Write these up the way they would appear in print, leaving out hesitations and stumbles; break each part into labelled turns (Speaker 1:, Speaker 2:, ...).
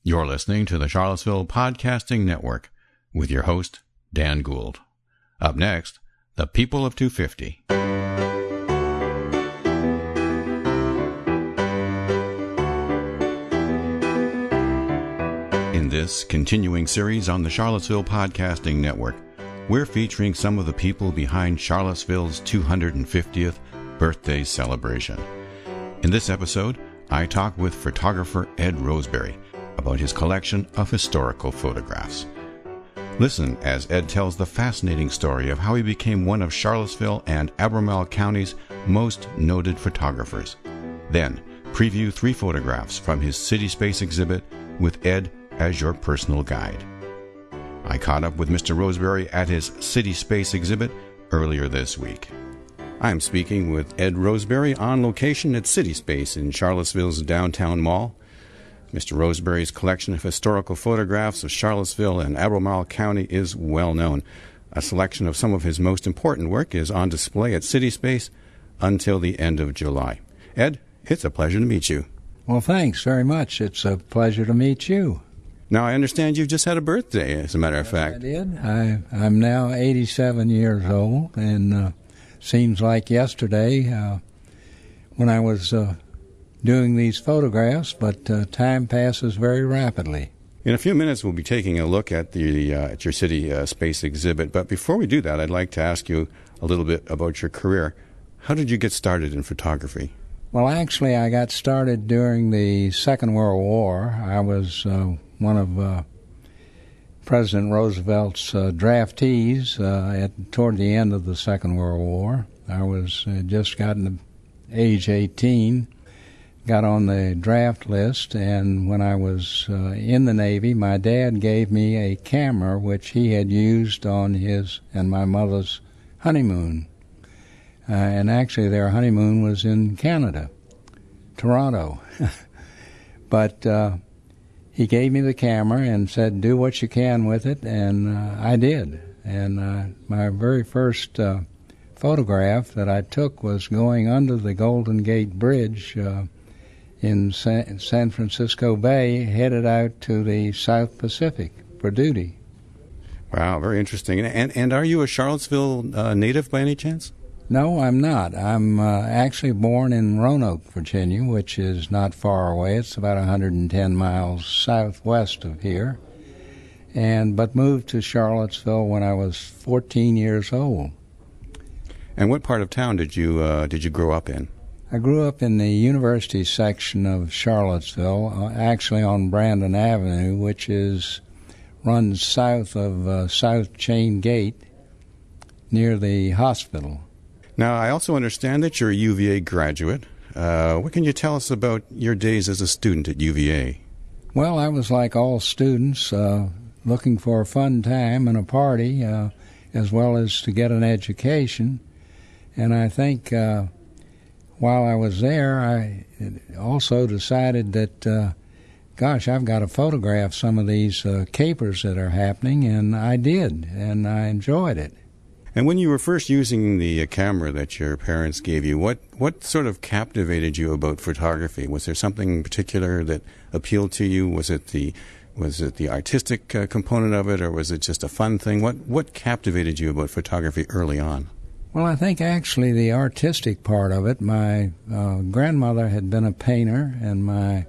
Speaker 1: You're listening to the Charlottesville Podcasting Network with your host, Dan Gould. Up next, The People of 250. In this continuing series on the Charlottesville Podcasting Network, we're featuring some of the people behind Charlottesville's 250th birthday celebration. In this episode, I talk with photographer Ed Roseberry about his collection of historical photographs. Listen as Ed tells the fascinating story of how he became one of Charlottesville and Albemarle County's most noted photographers. Then, preview 3 photographs from his City Space exhibit with Ed as your personal guide. I caught up with Mr. Roseberry at his City Space exhibit earlier this week. I'm speaking with Ed Roseberry on location at City Space in Charlottesville's downtown mall. Mr. Roseberry's collection of historical photographs of Charlottesville and Albemarle County is well known. A selection of some of his most important work is on display at City Space until the end of July. Ed, it's a pleasure to meet you.
Speaker 2: Well, thanks very much. It's a pleasure to meet you.
Speaker 1: Now, I understand you've just had a birthday, as a matter of fact.
Speaker 2: I did. I'm now 87 years old, and seems like yesterday when I was doing these photographs, but time passes very rapidly.
Speaker 1: In a few minutes, we'll be taking a look at at your City Space exhibit. But before we do that, I'd like to ask you a little bit about your career. How did you get started in photography?
Speaker 2: Well, actually, I got started during the Second World War. I was one of President Roosevelt's draftees toward the end of the Second World War. I was just gotten to age 18. Got on the draft list, and when I was in the Navy, my dad gave me a camera which he had used on his and my mother's honeymoon. And actually their honeymoon was in Canada, Toronto. But he gave me the camera and said, do what you can with it, and I did. And my very first photograph that I took was going under the Golden Gate Bridge in San Francisco Bay, headed out to the South Pacific for duty.
Speaker 1: Wow, very interesting. And are you a Charlottesville native by any chance?
Speaker 2: No, I'm not. I'm actually born in Roanoke, Virginia, which is not far away. It's about 110 miles southwest of here, but moved to Charlottesville when I was 14 years old.
Speaker 1: And what part of town did you grow up in?
Speaker 2: I grew up in the university section of Charlottesville, actually on Brandon Avenue, which runs south of South Chain Gate near the hospital.
Speaker 1: Now, I also understand that you're a UVA graduate. What can you tell us about your days as a student at UVA?
Speaker 2: Well, I was like all students, looking for a fun time and a party, as well as to get an education. And I think while I was there, I also decided that, I've got to photograph some of these capers that are happening, and I did, and I enjoyed it.
Speaker 1: And when you were first using the camera that your parents gave you, what sort of captivated you about photography? Was there something in particular that appealed to you? Was it the artistic component of it, or was it just a fun thing? What captivated you about photography early on?
Speaker 2: Well, I think actually the artistic part of it. My grandmother had been a painter, and my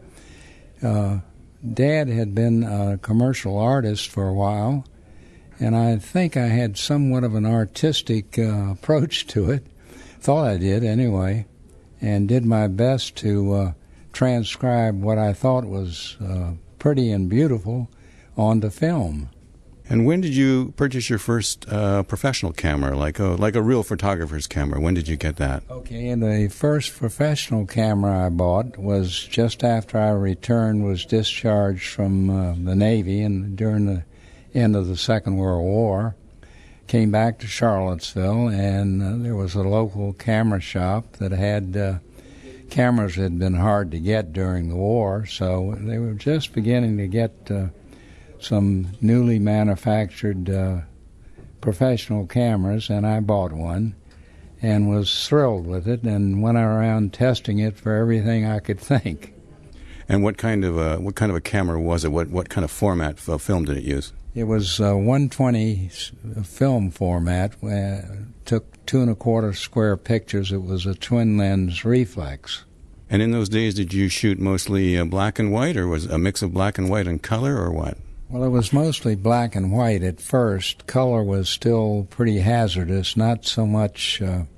Speaker 2: dad had been a commercial artist for a while, and I think I had somewhat of an artistic approach to it. Thought I did anyway, and did my best to transcribe what I thought was pretty and beautiful onto film.
Speaker 1: And when did you purchase your first professional camera, like a real photographer's camera? When did you get that?
Speaker 2: Okay, and the first professional camera I bought was just after I was discharged from the Navy, and during the end of the Second World War. Came back to Charlottesville, and there was a local camera shop that had cameras that had been hard to get during the war, so they were just beginning to get some newly manufactured professional cameras, and I bought one and was thrilled with it and went around testing it for everything I could think.
Speaker 1: And what kind of a camera was it? What kind of format of film did it use?
Speaker 2: It was 120 film format. Took 2 1/4 square pictures. It was a twin lens reflex.
Speaker 1: And in those days, did you shoot mostly black and white, or was it a mix of black and white and color, or what?
Speaker 2: Well, it was mostly black and white at first. Color was still pretty hazardous, not so much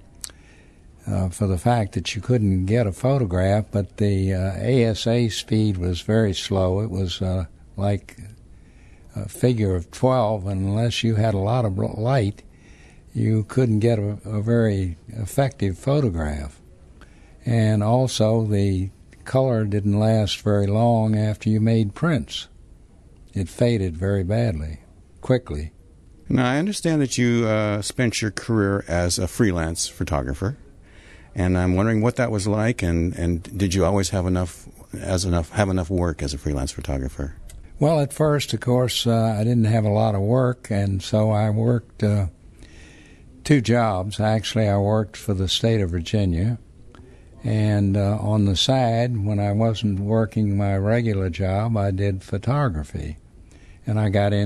Speaker 2: for the fact that you couldn't get a photograph, but the ASA speed was very slow. It was like a figure of 12, and unless you had a lot of light, you couldn't get a very effective photograph. And also, the color didn't last very long after you made prints. It faded very badly, quickly.
Speaker 1: Now, I understand that you spent your career as a freelance photographer, and I'm wondering what that was like, and did you always have enough work as a freelance photographer?
Speaker 2: Well, at first, of course, I didn't have a lot of work, and so I worked 2 jobs. Actually, I worked for the state of Virginia, and on the side, when I wasn't working my regular job, I did photography. And I got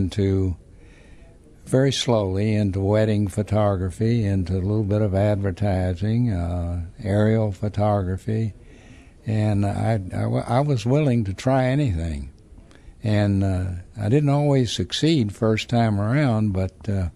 Speaker 2: very slowly into wedding photography, into a little bit of advertising, aerial photography, and I was willing to try anything. And I didn't always succeed first time around, but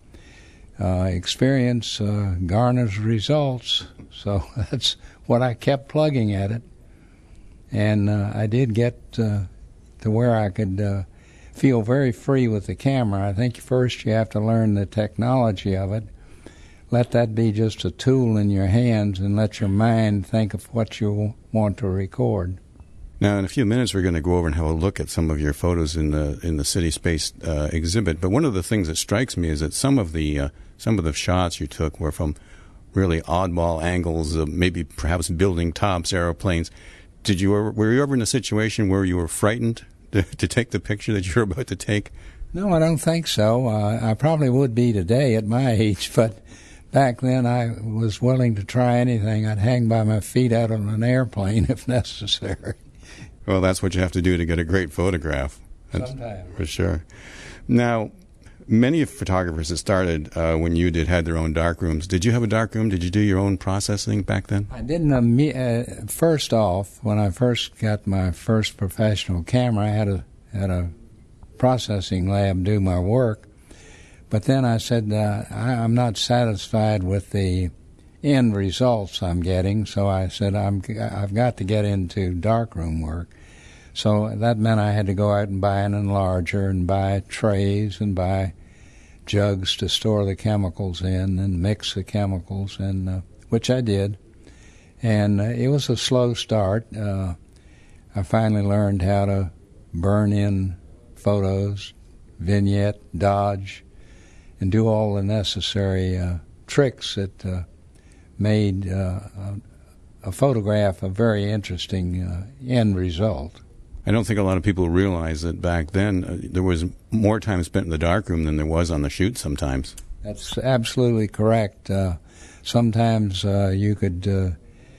Speaker 2: experience garners results, so that's what I kept plugging at it. And I did get to where I could feel very free with the camera. I think first you have to learn the technology of it. Let that be just a tool in your hands, and let your mind think of what you want to record.
Speaker 1: Now, in a few minutes, we're going to go over and have a look at some of your photos in the City Space exhibit. But one of the things that strikes me is that some of the shots you took were from really oddball angles, maybe perhaps building tops, aeroplanes. Were you ever in a situation where you were frightened to take the picture that you were about to take?
Speaker 2: No, I don't think so. I probably would be today at my age, but back then I was willing to try anything. I'd hang by my feet out on an airplane if necessary.
Speaker 1: Well, that's what you have to do to get a great photograph.
Speaker 2: Sometimes.
Speaker 1: For sure. Now, many photographers that started when you had their own darkrooms. Did you have a darkroom? Did you do your own processing back then?
Speaker 2: I didn't. First off, when I first got my first professional camera, I had a processing lab do my work. But then I said, I'm not satisfied with the end results I'm getting, so I said I've got to get into darkroom work. So that meant I had to go out and buy an enlarger and buy trays and buy jugs to store the chemicals in and mix the chemicals, and which I did. And it was a slow start. I finally learned how to burn in photos, vignette, dodge, and do all the necessary tricks that made a photograph a very interesting end result.
Speaker 1: I don't think a lot of people realize that back then there was more time spent in the darkroom than there was on the shoot sometimes.
Speaker 2: That's absolutely correct. Sometimes you could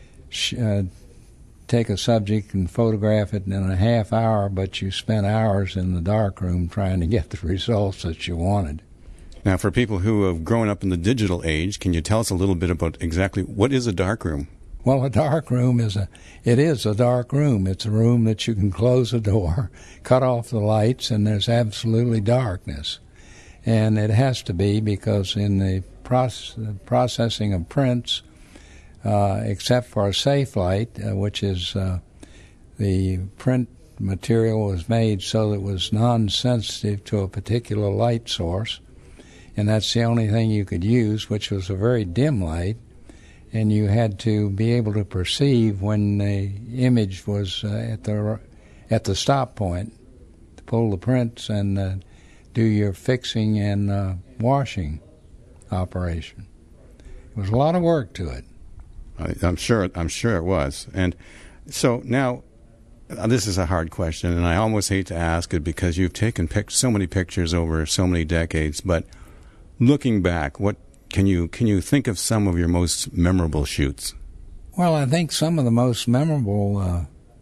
Speaker 2: take a subject and photograph it in a half hour, but you spent hours in the darkroom trying to get the results that you wanted.
Speaker 1: Now, for people who have grown up in the digital age, can you tell us a little bit about exactly what is a darkroom?
Speaker 2: Well, a dark room is a dark room. It's a room that you can close the door, cut off the lights, and there's absolutely darkness. And it has to be, because in the processing of prints, except for a safe light, which is the print material was made so that it was non-sensitive to a particular light source, and that's the only thing you could use, which was a very dim light. And you had to be able to perceive when the image was at the stop point to pull the prints and do your fixing and washing operation. It was a lot of work to it.
Speaker 1: I'm sure it was. And so now, this is a hard question, and I almost hate to ask it because you've taken so many pictures over so many decades. But looking back, what Can you think of some of your most memorable shoots?
Speaker 2: Well, I think some of the most memorable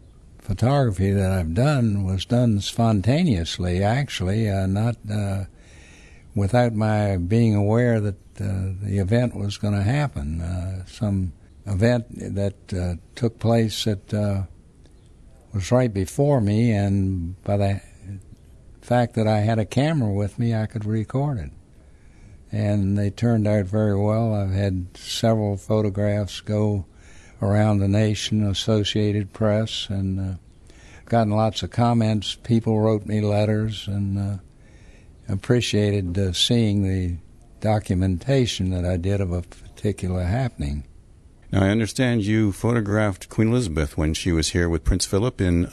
Speaker 2: photography that I've done was done spontaneously, actually, not without my being aware that the event was going to happen. Some event that took place that was right before me, and by the fact that I had a camera with me, I could record it. And they turned out very well. I've had several photographs go around the nation, Associated Press, and gotten lots of comments. People wrote me letters and appreciated seeing the documentation that I did of a particular happening.
Speaker 1: Now, I understand you photographed Queen Elizabeth when she was here with Prince Philip in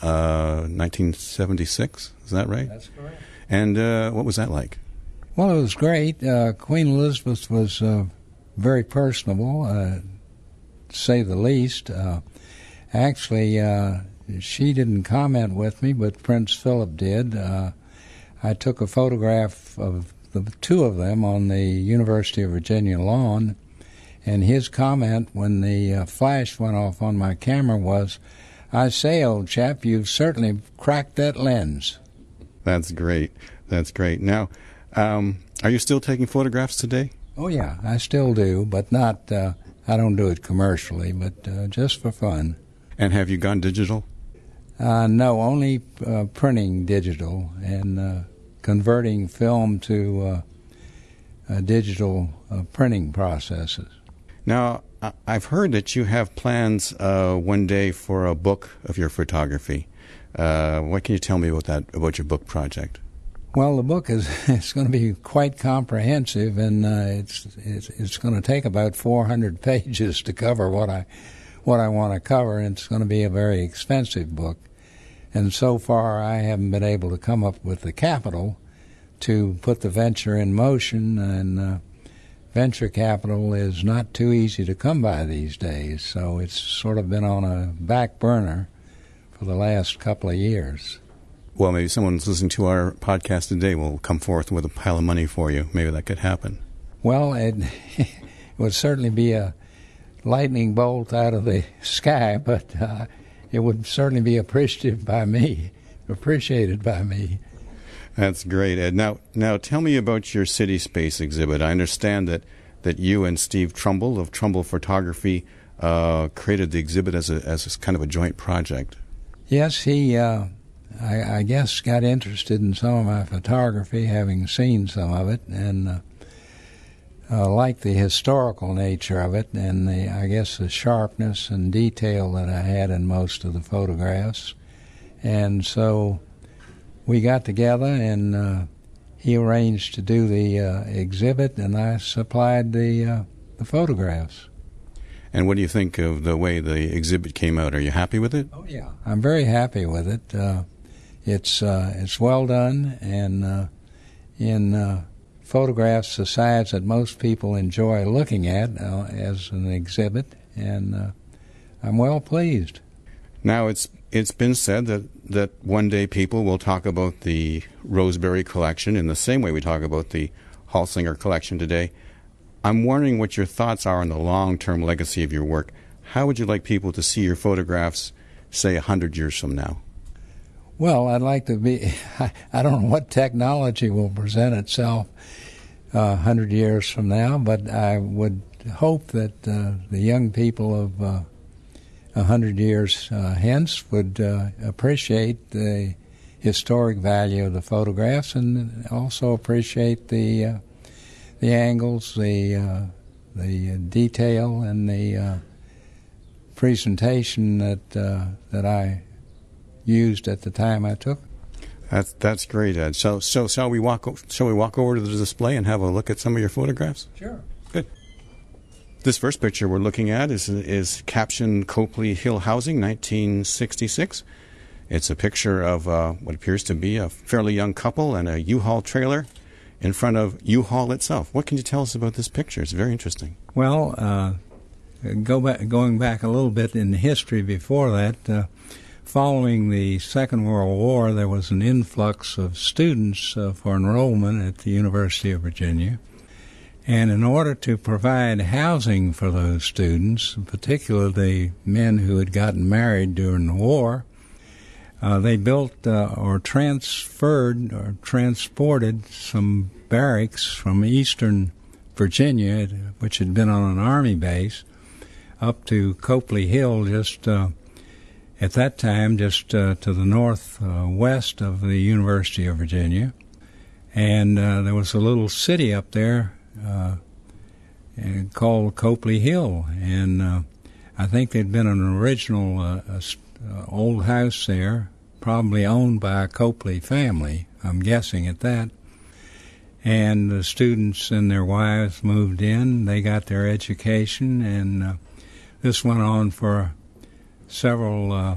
Speaker 1: 1976. Is that right?
Speaker 2: That's correct.
Speaker 1: And what was that like?
Speaker 2: Well, it was great. Queen Elizabeth was very personable, to say the least. Actually, she didn't comment with me, but Prince Philip did. I took a photograph of the two of them on the University of Virginia lawn, and his comment when the flash went off on my camera was, "I say, old chap, you've certainly cracked that lens."
Speaker 1: That's great. That's great. Now, are you still taking photographs today?
Speaker 2: Oh, yeah, I still do, but not, I don't do it commercially, but just for fun.
Speaker 1: And have you gone digital?
Speaker 2: No, only printing digital and converting film to digital printing processes.
Speaker 1: Now, I've heard that you have plans one day for a book of your photography. What can you tell me about your book project?
Speaker 2: Well, the book it's going to be quite comprehensive, and it's going to take about 400 pages to cover what I want to cover, and it's going to be a very expensive book. And so far, I haven't been able to come up with the capital to put the venture in motion, and venture capital is not too easy to come by these days, so it's sort of been on a back burner for the last couple of years.
Speaker 1: Well, maybe someone who's listening to our podcast today will come forth with a pile of money for you. Maybe that could happen.
Speaker 2: Well, it would certainly be a lightning bolt out of the sky, but it would certainly be appreciated by me.
Speaker 1: That's great, Ed. Now tell me about your City Space exhibit. I understand that you and Steve Trumbull of Trumbull Photography created the exhibit as a kind of a joint project.
Speaker 2: Yes, he, I guess, got interested in some of my photography, having seen some of it, and liked the historical nature of it, and the sharpness and detail that I had in most of the photographs. And so we got together, and he arranged to do the exhibit, and I supplied the photographs.
Speaker 1: And what do you think of the way the exhibit came out? Are you happy with it?
Speaker 2: Oh, yeah. I'm very happy with it. It's well done, and in photographs the size that most people enjoy looking at as an exhibit, and I'm well pleased.
Speaker 1: Now, it's been said that one day people will talk about the Roseberry collection in the same way we talk about the Halsinger collection today. I'm wondering what your thoughts are on the long-term legacy of your work. How would you like people to see your photographs, say, 100 years from now?
Speaker 2: Well, I'd like to be, I don't know what technology will present itself 100 years from now, but I would hope that the young people of 100 years hence would appreciate the historic value of the photographs, and also appreciate the angles, the detail, and the presentation that I used at the time I took.
Speaker 1: That's great, Ed. So shall we walk over to the display and have a look at some of your photographs?
Speaker 2: Sure.
Speaker 1: Good. This first picture we're looking at is captioned Copley Hill Housing, 1966. It's a picture of what appears to be a fairly young couple and a U-Haul trailer in front of U-Haul itself. What can you tell us about this picture? It's very interesting.
Speaker 2: Well, going back a little bit in history before that, following the Second World War, there was an influx of students for enrollment at the University of Virginia. And in order to provide housing for those students, particularly men who had gotten married during the war, they built or transferred or transported some barracks from eastern Virginia, which had been on an Army base, up to Copley Hill, just at that time, just to the northwest of the University of Virginia. And there was a little city up there called Copley Hill. And I think there'd been an original old house there, probably owned by a Copley family, I'm guessing at that. And the students and their wives moved in. They got their education, and this went on for several,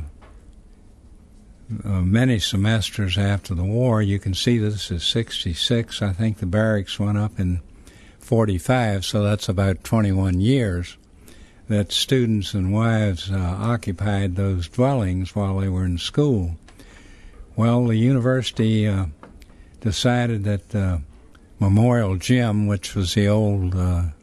Speaker 2: many semesters after the war. You can see this is 66. I think the barracks went up in 45, so that's about 21 years that students and wives occupied those dwellings while they were in school. Well, the university decided that Memorial Gym, which was the old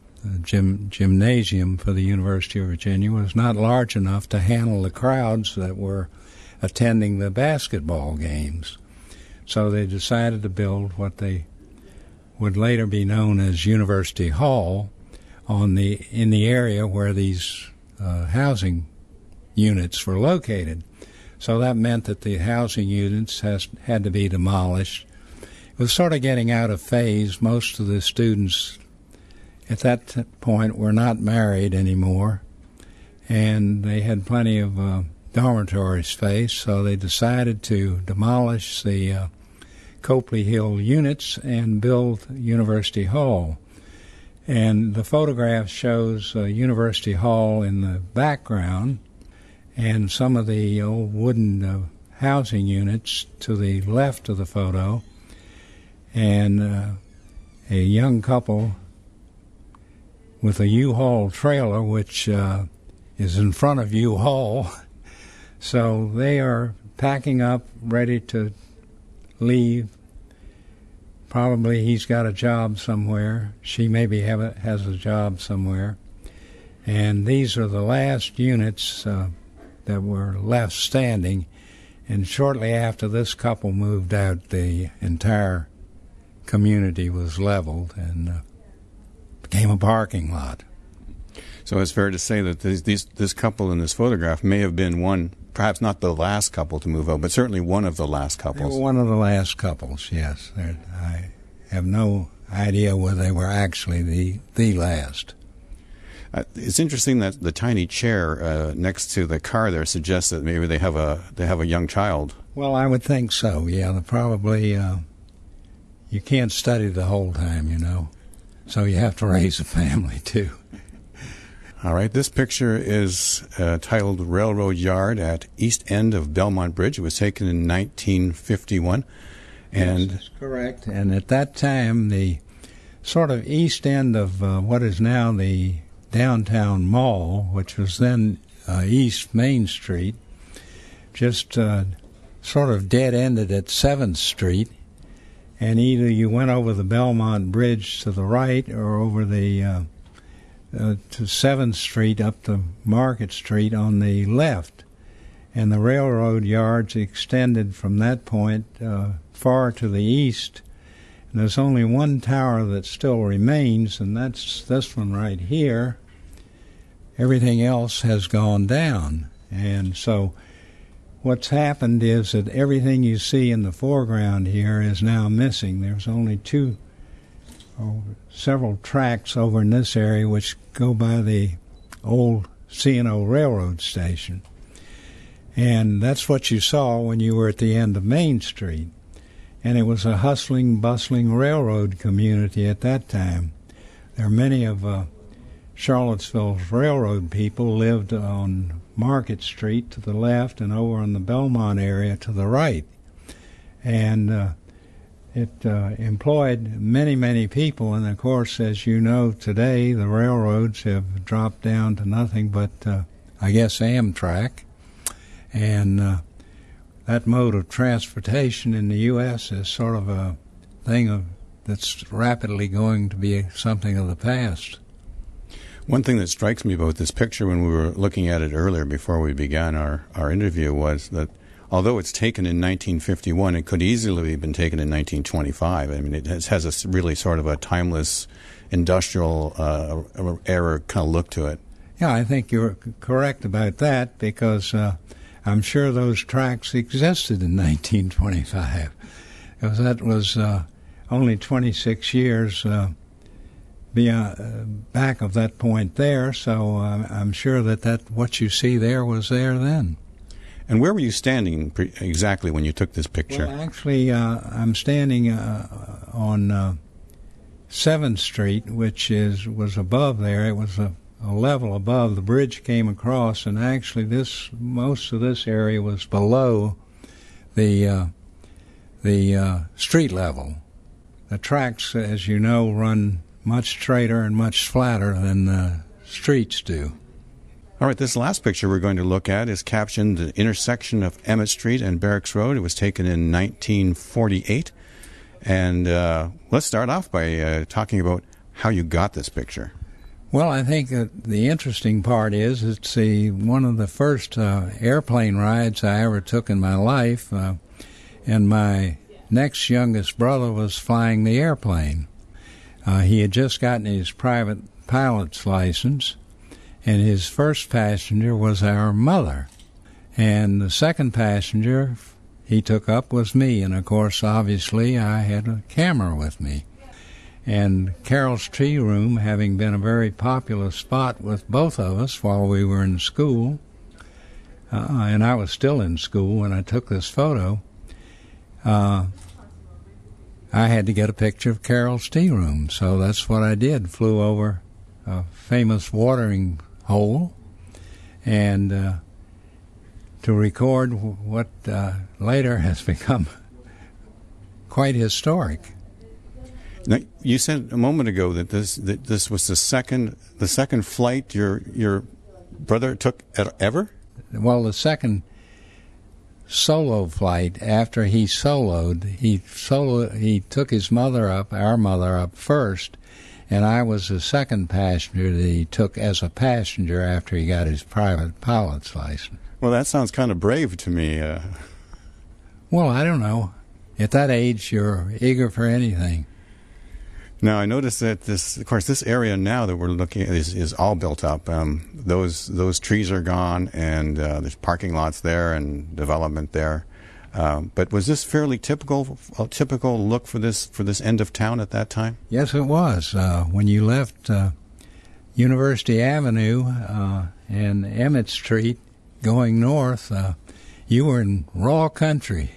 Speaker 2: gymnasium for the University of Virginia, was not large enough to handle the crowds that were attending the basketball games. So they decided to build what they would later be known as University Hall in the area where these housing units were located. So that meant that the housing units had to be demolished. It was sort of getting out of phase. Most of the students at that point were not married anymore, and they had plenty of dormitory space, so they decided to demolish the Copley Hill units and build University Hall. And the photograph shows University Hall in the background and some of the old wooden housing units to the left of the photo, and a young couple with a U-Haul trailer, which is in front of U-Haul. So they are packing up, ready to leave. Probably he's got a job somewhere. She maybe has a job somewhere. And these are the last units that were left standing. And shortly after this couple moved out, the entire community was leveled and became a parking lot.
Speaker 1: So it's fair to say that this couple in this photograph may have been one, perhaps not the last couple to move out, but certainly one of the last couples.
Speaker 2: They were one of the last couples, yes. I have no idea whether they were actually the last.
Speaker 1: It's interesting that the tiny chair next to the car there suggests that maybe they have a young child.
Speaker 2: Well, I would think so. Yeah, probably. You can't study the whole time, you know, so you have to raise a family too.
Speaker 1: All right, this picture is titled Railroad Yard at East End of Belmont Bridge. It was taken in 1951. And
Speaker 2: yes, that's correct. And at that time, the sort of east end of what is now the downtown mall, which was then East Main Street, just sort of dead-ended at 7th Street. And either you went over the Belmont Bridge to the right or over the to 7th Street up to Market Street on the left. And the railroad yards extended from that point far to the east. And there's only one tower that still remains, and that's this one right here. Everything else has gone down. And so what's happened is that everything you see in the foreground here is now missing. There's only several tracks over in this area which go by the old C&O Railroad station. And that's what you saw when you were at the end of Main Street. And it was a hustling, bustling railroad community at that time. There are many of Charlottesville's railroad people lived on Market Street to the left and over in the Belmont area to the right. And it employed many, many people. And, of course, as you know, today the railroads have dropped down to nothing but, I guess, Amtrak. And that mode of transportation in the U.S. is sort of a thing that's rapidly going to be something of the past.
Speaker 1: One thing that strikes me about this picture when we were looking at it earlier before we began our interview was that although it's taken in 1951, it could easily have been taken in 1925. I mean, it has a really sort of a timeless industrial era kind of look to it.
Speaker 2: Yeah, I think you're correct about that, because I'm sure those tracks existed in 1925, because that was only 26 years back of that point there, so I'm sure that what you see there was there then.
Speaker 1: And where were you standing exactly when you took this picture?
Speaker 2: Well, actually, I'm standing on 7th Street, which was above there. It was a level above. The bridge came across, and actually most of this area was below the street level. The tracks, as you know, run much straighter and much flatter than the streets do.
Speaker 1: All right, this last picture we're going to look at is captioned "The Intersection of Emmett Street and Barracks Road." It was taken in 1948. And let's start off by talking about how you got this picture.
Speaker 2: Well, I think the interesting part is it's one of the first airplane rides I ever took in my life, and my next youngest brother was flying the airplane. He had just gotten his private pilot's license, and his first passenger was our mother. And the second passenger he took up was me, and of course, obviously, I had a camera with me. And Carol's Tea Room, having been a very popular spot with both of us while we were in school, and I was still in school when I took this photo, I had to get a picture of Carol's Tea Room, so that's what I did. Flew over a famous watering hole and to record what later has become quite historic.
Speaker 1: Now, you said a moment ago that this was the second flight your brother took ever?
Speaker 2: Well, the second solo flight after he soloed. He took his mother up, our mother up first, and I was the second passenger that he took as a passenger after he got his private pilot's license.
Speaker 1: Well, that sounds kind of brave to me.
Speaker 2: Well, I don't know. At that age, you're eager for anything.
Speaker 1: Now, I noticed that this area now that we're looking at is all built up. Those trees are gone, and there's parking lots there and development there. But was this fairly typical look for this end of town at that time?
Speaker 2: Yes, it was. When you left University Avenue and Emmett Street going north, you were in raw country.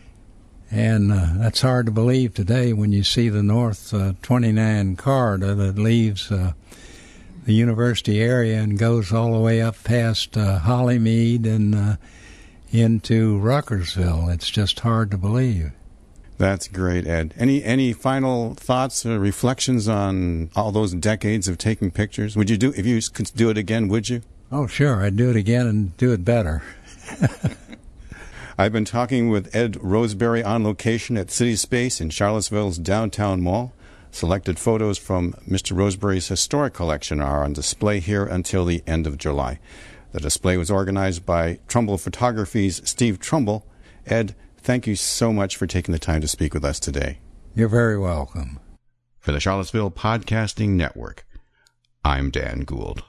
Speaker 2: And that's hard to believe today when you see the North 29 corridor that leaves the university area and goes all the way up past Hollymead and into Ruckersville. It's just hard to believe.
Speaker 1: That's great, Ed. Any final thoughts or reflections on all those decades of taking pictures? Would you if you could do it again, would you?
Speaker 2: Oh, sure. I'd do it again and do it better.
Speaker 1: I've been talking with Ed Roseberry on location at City Space in Charlottesville's downtown mall. Selected photos from Mr. Roseberry's historic collection are on display here until the end of July. The display was organized by Trumbull Photography's Steve Trumbull. Ed, thank you so much for taking the time to speak with us today.
Speaker 2: You're very welcome.
Speaker 1: For the Charlottesville Podcasting Network, I'm Dan Gould.